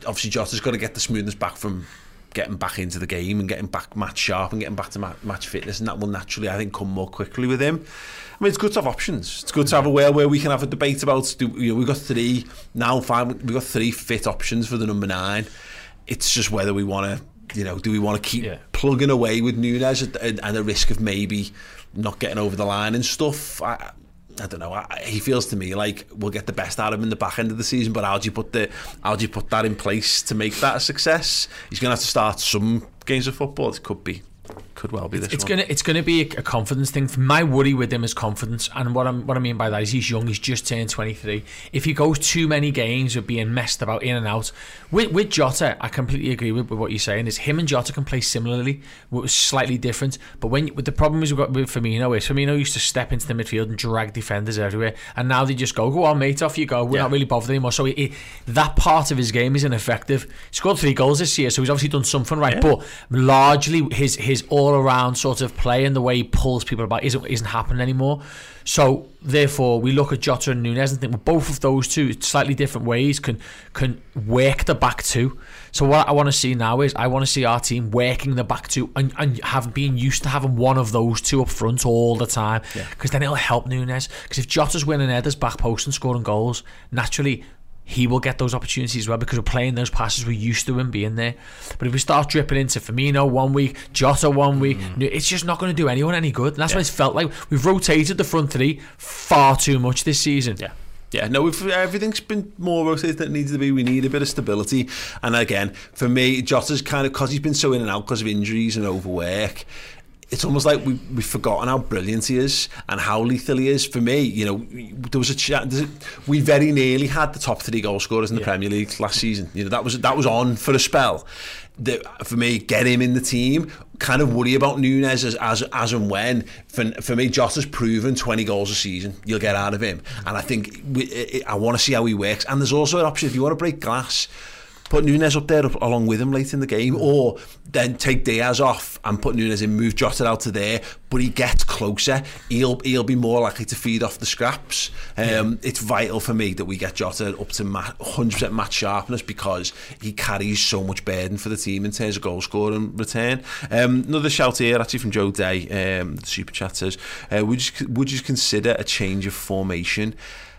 obviously Jota's got to get the smoothness back from getting back into the game and getting back match sharp and getting back to ma- match fitness, and that will naturally, I think, come more quickly with him. I mean, it's good to have options. It's good to have a way where we can have a debate about, do, you know, we've got three, now fine, we've got three fit options for the number nine. It's just whether we want to, you know, do we want to keep yeah. plugging away with Núñez and, and the risk of maybe not getting over the line and stuff. I, I don't know. I, he feels to me like we'll get the best out of him in the back end of the season, but how do you put the how do you put that in place to make that a success? He's going to have to start some games of football. It could be, could well be this. It's one. gonna it's gonna be a, a confidence thing. My worry with him is confidence, and what I'm what I mean by that is he's young. He's just turned twenty-three. If he goes too many games with being messed about in and out, with with Jota, I completely agree with, with what you're saying. Is him and Jota can play similarly, it was slightly different. But when with the problem is we've got with Firmino is Firmino used to step into the midfield and drag defenders everywhere, and now they just go, go on mate, off you go. We're yeah. not really bothered anymore. So he, he, that part of his game is ineffective. He scored three goals this year, so he's obviously done something right. Yeah. But largely his his all around sort of play and the way he pulls people about isn't isn't happening anymore. So therefore we look at Jota and Núñez and think, well, both of those two slightly different ways can can work the back two. So what I want to see now is I want to see our team working the back two and, and have been used to having one of those two up front all the time, because yeah. then it'll help Núñez. Because if Jota's winning headers, back post and scoring goals, naturally he will get those opportunities as well, because we're playing those passes we're used to him being there. But if we start dripping into Firmino one week, Jota one week, mm. it's just not going to do anyone any good. And that's yeah. what it's felt like. We've rotated the front three far too much this season. Yeah. Yeah, no, we've, everything's been more rotated than it needs to be. We need a bit of stability. And again, for me, Jota's kind of, because he's been so in and out because of injuries and overwork, it's almost like we, we've forgotten how brilliant he is and how lethal he is. For me, you know, there was a chat. We very nearly had the top three goal scorers in the yeah. Premier League last season. You know, that was that was on for a spell. The, for me, get him in the team. Kind of worry about Núñez as as, as and when. For, for me, Jota's proven twenty goals a season you'll get out of him, and I think we, it, I want to see how he works. And there's also an option if you want to break glass. Put Núñez up there up, along with him late in the game, or then take Diaz off and put Núñez in, move Jota out to there, but he gets closer, he'll he'll be more likely to feed off the scraps. Um, yeah. It's vital for me that we get Jota up to ma- one hundred percent match sharpness, because he carries so much burden for the team in terms of goal score and return. Um, another shout here actually from Joe Day, um, the super chat says, uh, would you, would you consider a change of formation?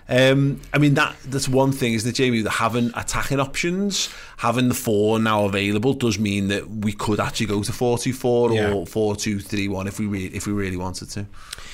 Um, I mean, that that's one thing, isn't it, Jamie? That having attacking options, having the four now available, does mean that we could actually go to four two four yeah. or four two three one if we re- if we really wanted to.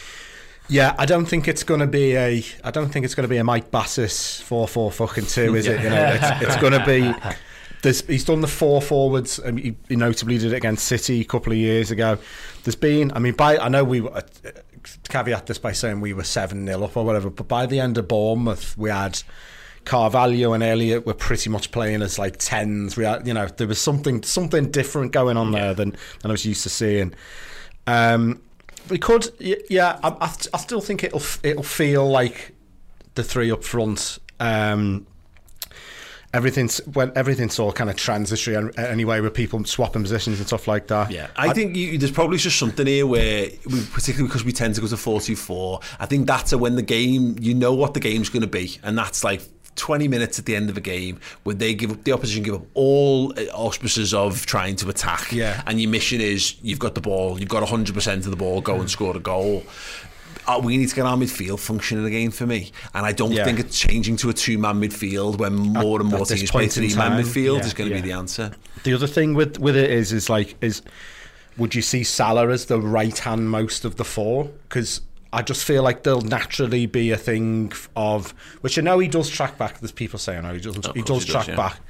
Yeah, I don't think it's going to be a. I don't think it's going to be a Mike Bassis four four fucking two, is yeah. it? You know, it's, it's going to be. There's, he's done the four forwards. Um, he, he notably did it against City a couple of years ago. There's been. I mean, by I know we. Uh, caveat this by saying we were seven nil up or whatever, but by the end of Bournemouth we had Carvalho and Elliott were pretty much playing as like tens. We had, you know, there was something something different going on there than, than I was used to seeing. Um, we could, yeah, I, I, I still think it'll it'll feel like the three up front. Um, Everything's when everything's all kind of transitory anyway, with people swapping positions and stuff like that. Yeah, I, I think you, there's probably just something here where, we, particularly because we tend to go to four two four, I think that's a, when the game, you know what the game's going to be, and that's like twenty minutes at the end of a game where they give up, the opposition give up all auspices of trying to attack, yeah. and your mission is you've got the ball, you've got one hundred percent of the ball, go and score a goal. Uh, we need to get our midfield functioning again for me, and I don't yeah. think it's changing to a two-man midfield when more at, and more teams play three-man midfield yeah, is going to yeah. be the answer. The other thing with with it is is like is would you see Salah as the right hand most of the four? Because I just feel like there'll naturally be a thing of, which I know he does track back. There's people saying, "No, he doesn't." He does he track does, yeah. back.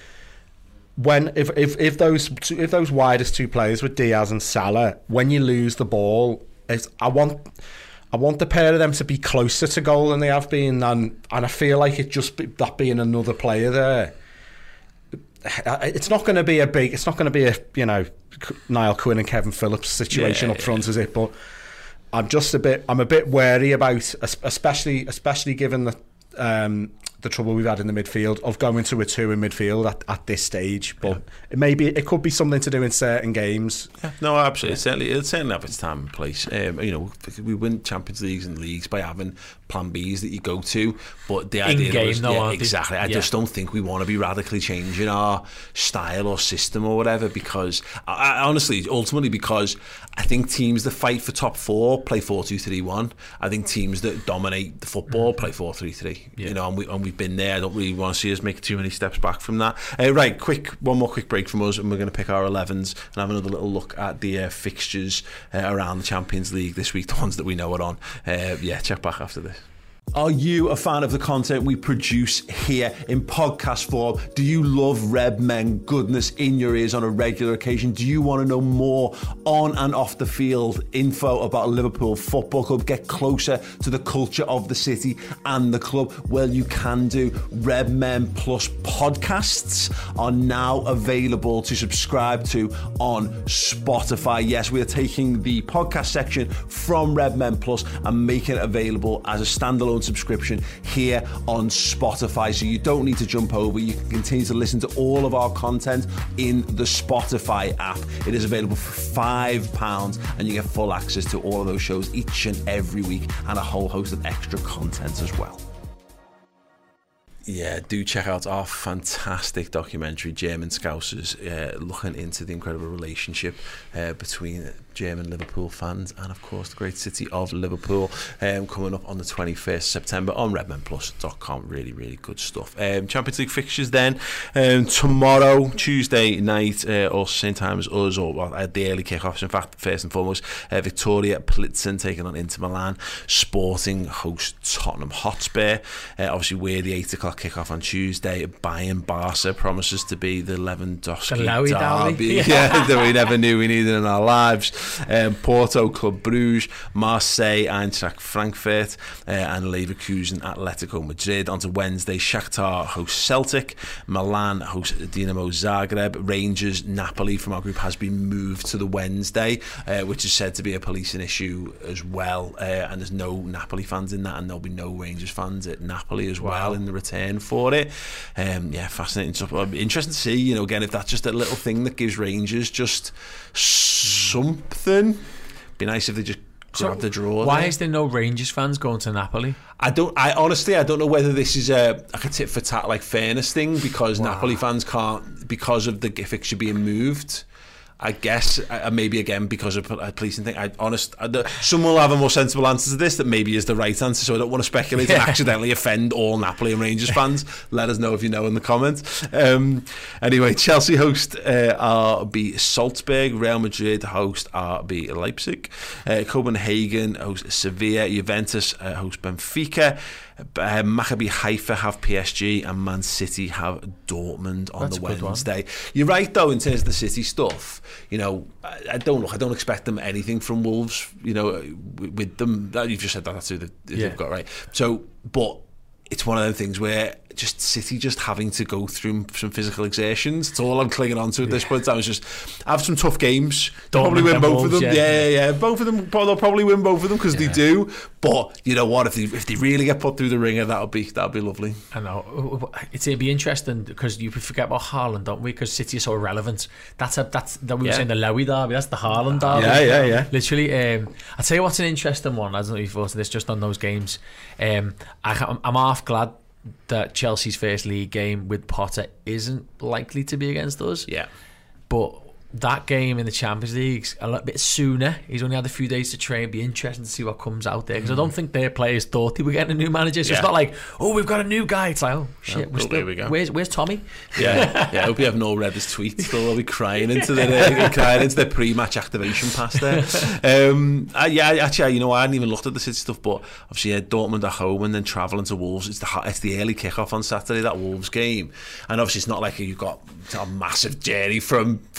When if if if those two, if those widest two players with Diaz and Salah, when you lose the ball, it's, I want. I want the pair of them to be closer to goal than they have been, and and I feel like it just be, that being another player there, it's not going to be a big, it's not going to be a you know Niall Quinn and Kevin Phillips situation yeah, up front, yeah. is it? But I'm just a bit, I'm a bit wary about, especially especially given the um, the trouble we've had in the midfield of going to a two in midfield at, at this stage. But yeah. it may be, it could be something to do in certain games. Yeah. No, absolutely. Yeah. It certainly, it'll certainly have its time and place. Um, you know, we win Champions Leagues and leagues by having plan Bs that you go to, but the idea in game, was, no, yeah, exactly. I yeah. just don't think we want to be radically changing our style or system or whatever, because I, I honestly, ultimately, because I think teams that fight for top four play four two three one. I think teams that dominate the football play four three three. Yeah. You know, and, we, and we've been there. I don't really want to see us make too many steps back from that. Uh, right, quick, one more quick break from us, and we're going to pick our elevens and have another little look at the uh, fixtures uh, around the Champions League this week, the ones that we know are on. Uh, yeah, check back after this. Are you a fan of the content we produce here in podcast form? Do you love Red Men goodness in your ears on a regular occasion? Do you want to know more on and off the field info about Liverpool Football Club? Get closer to the culture of the city and the club? Well, you can do. Red Men Plus podcasts are now available to subscribe to on Spotify. Yes, we are taking the podcast section from Red Men Plus and making it available as a standalone subscription here on Spotify, so you don't need to jump over. You can continue to listen to all of our content in the Spotify app. It is available for five pounds, and you get full access to all of those shows each and every week, and a whole host of extra content as well. Yeah, do check out our fantastic documentary, German Scousers, uh, looking into the incredible relationship uh, between German Liverpool fans and, of course, the great city of Liverpool, um, coming up on the twenty-first of September on redmen plus dot com. Really, really good stuff. Um, Champions League fixtures then. Um, tomorrow, Tuesday night, uh, also same time as us, or well, at the early kickoffs. In fact, first and foremost, uh, Victoria Plitzen taking on Inter Milan. Sporting host Tottenham Hotspur. Uh, obviously, we're the eight o'clock kickoff on Tuesday. Bayern Barca promises to be the Lewandowski derby. Yeah, yeah, that we never knew we needed in our lives. Um, Porto Club Bruges, Marseille Eintracht Frankfurt, uh, and Leverkusen Atletico Madrid. On to Wednesday, Shakhtar host Celtic, Milan host Dinamo Zagreb, Rangers Napoli from our group has been moved to the Wednesday, uh, which is said to be a policing issue as well, uh, and there's no Napoli fans in that, and there'll be no Rangers fans at Napoli as wow. well in the return for it. Um, yeah, fascinating stuff. Interesting to see, you know, again, if that's just a little thing that gives Rangers just something. Be nice if they just grab so the draw. Why there. is there no Rangers fans going to Napoli? I don't. I honestly, I don't know whether this is a like a tit for tat, like fairness thing, because wow. Napoli fans can't, because of the fixture being moved. I guess, uh, maybe again because of a policing thing. I honest, I, the, someone will have a more sensible answer to this that maybe is the right answer. So I don't want to speculate yeah. and accidentally offend all Napoli and Rangers fans. Let us know if you know in the comments. Um, anyway, Chelsea host uh, R B Salzburg, Real Madrid host R B Leipzig, uh, Copenhagen host Sevilla, Juventus uh, host Benfica. Uh, Maccabi Haifa have P S G, and Man City have Dortmund on That's the Wednesday. You're right though in terms of the City stuff. You know, I, I don't look. I don't expect them anything from Wolves. You know, with, with them, you've just said that that's who they've, yeah. they've got right. So, but it's one of those things where just City just having to go through some physical exertions. It's all I'm clinging on to at this point. I was just have some tough games. They'll probably win both Wolves, of them. Yeah, yeah, yeah. Both of them. They'll probably win both of them because yeah. they do. But you know what? If they if they really get put through the ringer, that'll be that'll be lovely. I know. It's it'd be interesting because you forget about Haaland, don't we? Because City is so irrelevant. That's a that's that we were yeah. saying the Lowy derby. That's the Haaland derby. Yeah, yeah, yeah. Literally. Um, I'll tell you what's an interesting one. I don't know if you thought of this just on those games. Um, I, I'm half glad that Chelsea's first league game with Potter isn't likely to be against us. Yeah. But that game in the Champions League a little bit sooner. He's only had a few days to train. Be interesting to see what comes out there, because mm. I don't think their players thought they were getting a new manager. So yeah. it's not like, oh, we've got a new guy. It's like, oh shit, oh, we're still, we go. Where's where's Tommy? Yeah, yeah. I hope you haven't all read his tweets. They'll be crying into their uh, crying into their pre-match activation pass there. Um, uh, yeah, actually, you know, I hadn't even looked at the City stuff, but obviously, yeah, Dortmund at home and then travelling to Wolves. It's the it's the early kick-off on Saturday, that Wolves game, and obviously it's not like you've got a massive journey from from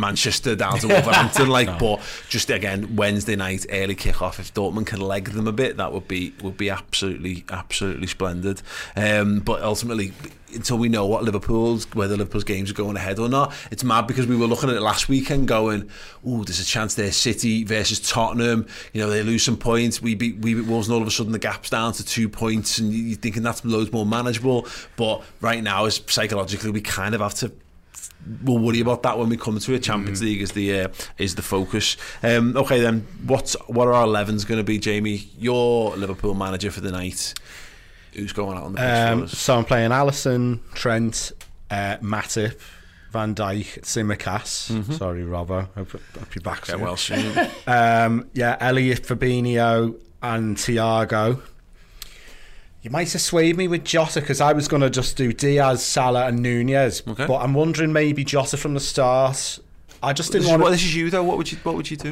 Manchester down to Wolverhampton, like. No. But just again, Wednesday night early kick-off. If Dortmund can leg them a bit, that would be would be absolutely absolutely splendid. Um, but ultimately, until we know what Liverpool's whether Liverpool's games are going ahead or not, it's mad because we were looking at it last weekend, going, "Oh, there's a chance there. City versus Tottenham. You know, they lose some points. We beat we beat Wolves, and all of a sudden the gap's down to two points, and you're thinking that's loads more manageable. But right now, is psychologically, we kind of have to. We'll worry about that when we come to it. Champions mm-hmm. League is the uh, is the focus. Um, okay, then what's what are our elevens going to be, Jamie? You're Liverpool manager for the night. Who's going out on the pitch um, for us? So I'm playing Alisson, Trent, uh, Matip, Van Dijk, Tsimikas. Mm-hmm. Sorry, Robbo. Hope, hope you're back soon. Yeah, well soon. um, yeah, Elliot, Fabinho, and Thiago. You might have swayed me with Jota because I was going to just do Diaz, Salah, and Nunez. Okay. But I'm wondering maybe Jota from the start. I just didn't this want. Is, well, this is you though. What would you What would you do?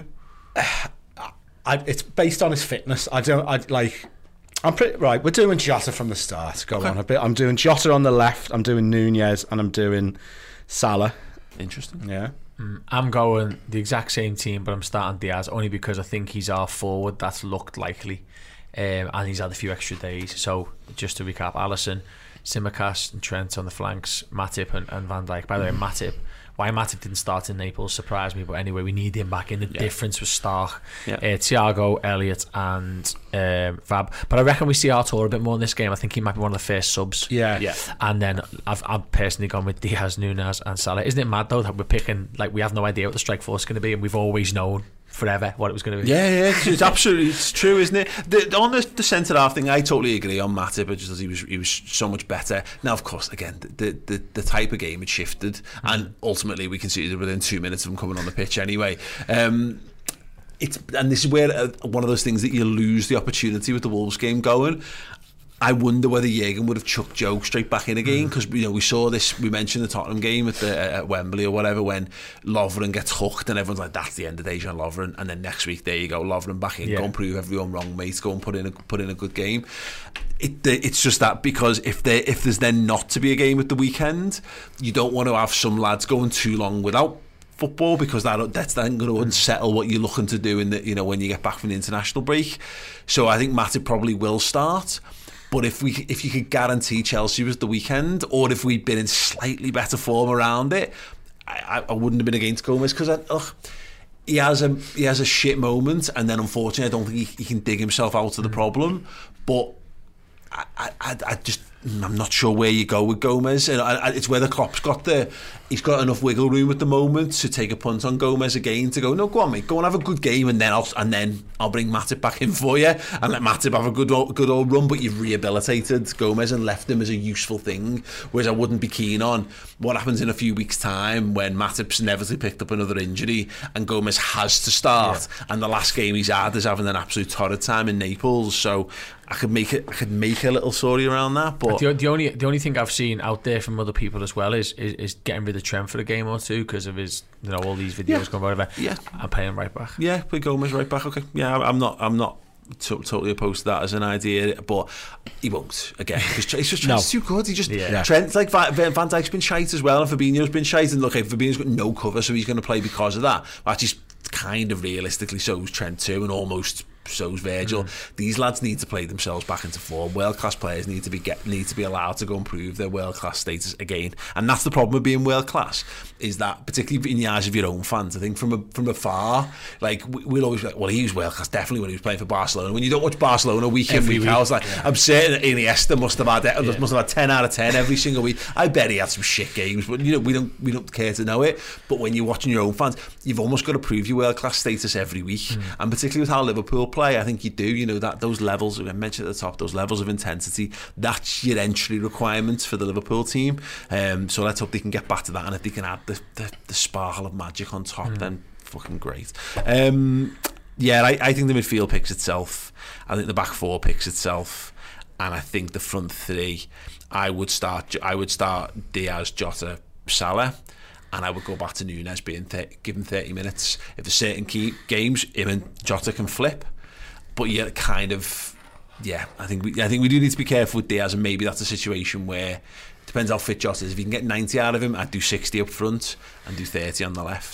I, it's based on his fitness. I don't. I like. I'm pretty right. We're doing Jota from the start. Go okay. on a bit. I'm doing Jota on the left. I'm doing Nunez, and I'm doing Salah. Interesting. Yeah. Mm, I'm going the exact same team, but I'm starting Diaz only because I think he's our forward that's looked likely. Um, and he's had a few extra days. So just to recap, Alisson, Tsimikas and Trent on the flanks, Matip and, and Van Dijk. By the way, Matip, why Matip didn't start in Naples surprised me, but anyway, we need him back in. The yeah. difference was stark. Yeah. Uh, Thiago, Elliott and um, Fab. But I reckon we see Artur a bit more in this game. I think he might be one of the first subs. Yeah. yeah. And then I've, I've personally gone with Diaz, Nunez and Salah. Isn't it mad though that we're picking, like we have no idea what the strike force is going to be, and we've always known forever what it was going to be. Yeah, yeah, it's, it's absolutely it's true, isn't it? The, on the, the centre half thing, I totally agree on Matip, just as he was he was so much better. Now, of course, again, the the, the type of game had shifted, and ultimately we conceded within two minutes of him coming on the pitch anyway. Um, it's and this is where uh, one of those things that you lose the opportunity with the Wolves game going. I wonder whether Jürgen would have chucked Joe straight back in again, because you know we saw this. We mentioned the Tottenham game at the at Wembley or whatever, when Lovren gets hooked and everyone's like, "That's the end of Dejan Lovren." And then next week, there you go, Lovren back in. Yeah. Go and prove everyone wrong, mate. Go and put in a put in a good game. It, it's just that because if there if there's then not to be a game at the weekend, you don't want to have some lads going too long without football, because that that's then going to unsettle what you're looking to do in the you know when you get back from the international break. So I think Matip probably will start. But if we, if you could guarantee Chelsea was the weekend, or if we'd been in slightly better form around it, I, I wouldn't have been against Gomez, because he has a he has a shit moment, and then unfortunately I don't think he, he can dig himself out of the problem. But I, I, I just I'm not sure where you go with Gomez, and I, I, it's whether Klopp's got the he's got enough wiggle room at the moment to take a punt on Gomez again, to go, no, go on mate, go and have a good game, and then I'll and then I'll bring Matip back in for you and let Matip have a good old, good old run. But you've rehabilitated Gomez and left him as a useful thing, whereas I wouldn't be keen on what happens in a few weeks' time when Matip's inevitably picked up another injury and Gomez has to start, yeah. and the last game he's had is having an absolute torrid time in Naples. So I could make it. I could make a little story around that, but the, the only the only thing I've seen out there from other people as well is is, is getting rid of Trent for a game or two because of his, you know, all these videos yeah. going whatever. Yeah, I'm playing right back. Yeah, play Gomez right back. Okay, yeah, I'm not. I'm not t- totally opposed to that as an idea, but he won't again because it's just Trent's no. too good. He just yeah. Trent's like Van, Van Dijk's been shite as well, and Fabinho's been shite. And look, Fabinho's got no cover, so he's going to play because of that. But actually, kind of realistically, so's Trent too, and almost. So's Virgil. Mm. These lads need to play themselves back into form. World class players need to be get need to be allowed to go and prove their world class status again. And that's the problem with being world class, is that particularly in the eyes of your own fans, I think from a, from afar, like we'll always be like, well, he was world class definitely when he was playing for Barcelona. When you don't watch Barcelona week in week out, like yeah. I'm certain Iniesta must have had yeah. must have had ten out of ten every single week. I bet he had some shit games, but you know we don't we don't care to know it. But when you're watching your own fans, you've almost got to prove your world class status every week. Mm. And particularly with how Liverpool play, I think you do, you know, that those levels I mentioned at the top, those levels of intensity, that's your entry requirements for the Liverpool team. Um, so let's hope they can get back to that, and if they can add the, the, the sparkle of magic on top, mm. then fucking great. Um, yeah, I, I think the midfield picks itself. I think the back four picks itself, and I think the front three, I would start I would start Diaz, Jota, Salah. And I would go back to Nunez being th- given thirty minutes. If there's certain key games, him and Jota can flip. But yeah, kind of, yeah. I think we, I think we do need to be careful with Diaz, and maybe that's a situation where it depends how fit Jota is. If you can get ninety out of him, I'd do sixty up front and do thirty on the left.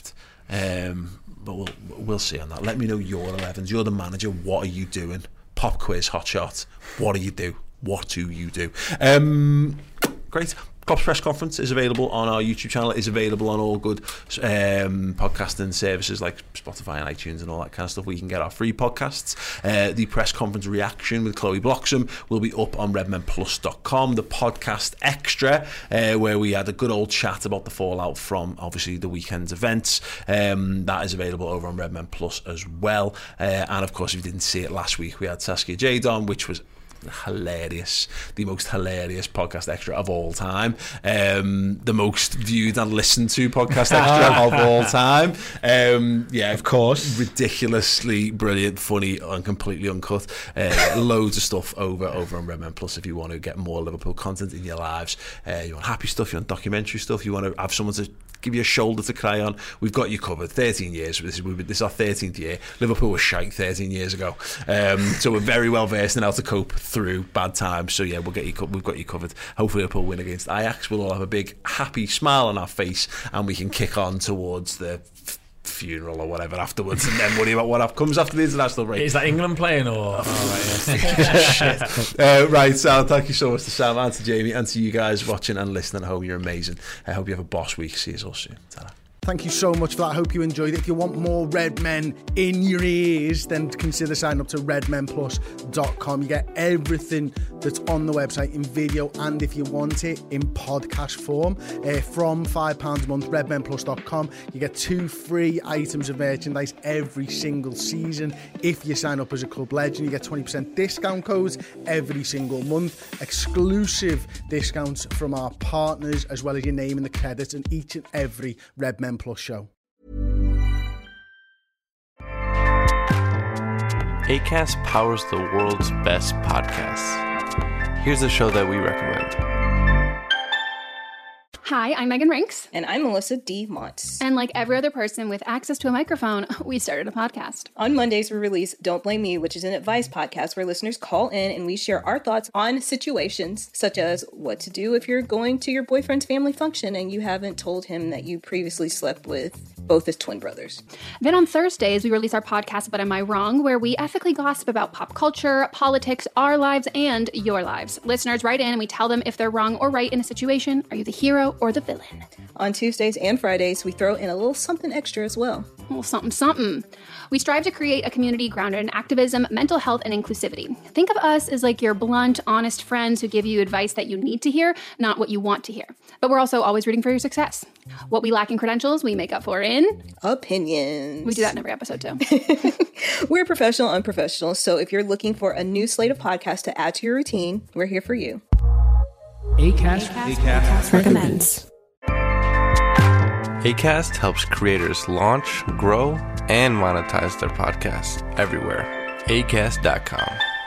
Um, but we'll we'll see on that. Let me know your elevens. You're the manager. What are you doing? Pop quiz, hot shot. What do you do? What do you do? Um, great. Klopp's press conference is available on our YouTube channel. It is available on all good um, podcasting services like Spotify and iTunes and all that kind of stuff where you can get our free podcasts. Uh, the press conference reaction with Chloe Bloxham will be up on redmen plus dot com. The podcast extra, uh, where we had a good old chat about the fallout from obviously the weekend's events, um, that is available over on Redmen Plus as well. Uh, and of course, if you didn't see it last week, we had Saskia Jade on, which was hilarious, the most hilarious podcast extra of all time, um, the most viewed and listened to podcast extra of all time. Um, yeah, of course, ridiculously brilliant, funny, and completely uncut. Uh, loads of stuff over over on Redmen Plus if you want to get more Liverpool content in your lives. Uh, you want happy stuff, you want documentary stuff, you want to have someone to give you a shoulder to cry on. We've got you covered. thirteen years. This is, this is our thirteenth year. Liverpool was shite thirteen years ago, um, so we're very well versed in how to cope through bad times. So yeah, we'll get you. We've got you covered. Hopefully, Liverpool win against Ajax. We'll all have a big happy smile on our face, and we can kick on towards the f- funeral or whatever afterwards, and then worry about what comes after the international break. Is that England playing or? Oh, right, yeah. Shit. Uh, right, Sam. Thank you so much to Sam and to Jamie and to you guys watching and listening at home. You're amazing. I hope you have a boss week. See you all soon. Ta-ra. Thank you so much for that. I hope you enjoyed it. If you want more Red Men in your ears, then consider signing up to redmen plus dot com. You get everything that's on the website in video and, if you want it, in podcast form. Uh, from five pounds a month, redmen plus dot com. You get two free items of merchandise every single season. If you sign up as a club legend, you get twenty percent discount codes every single month. Exclusive discounts from our partners, as well as your name in the credits in each and every Red Men Plus show. Acast powers the world's best podcasts. Here's a show that we recommend. Hi, I'm Megan Rinks. And I'm Melissa D. Montz. And like every other person with access to a microphone, we started a podcast. On Mondays, we release Don't Blame Me, which is an advice podcast where listeners call in and we share our thoughts on situations such as what to do if you're going to your boyfriend's family function and you haven't told him that you previously slept with both his twin brothers. Then on Thursdays, we release our podcast, But Am I Wrong?, where we ethically gossip about pop culture, politics, our lives, and your lives. Listeners write in and we tell them if they're wrong or right in a situation. Are you the hero or the villain? On Tuesdays and Fridays, we throw in a little something extra as well. A little something, something. We strive to create a community grounded in activism, mental health, and inclusivity. Think of us as like your blunt, honest friends who give you advice that you need to hear, not what you want to hear. But we're also always rooting for your success. What we lack in credentials, we make up for in... opinions. We do that in every episode, too. We're professional, unprofessional, so if you're looking for a new slate of podcasts to add to your routine, we're here for you. Acast, Acast, Acast recommends. Acast helps creators launch, grow, and monetize their podcasts everywhere. acast dot com.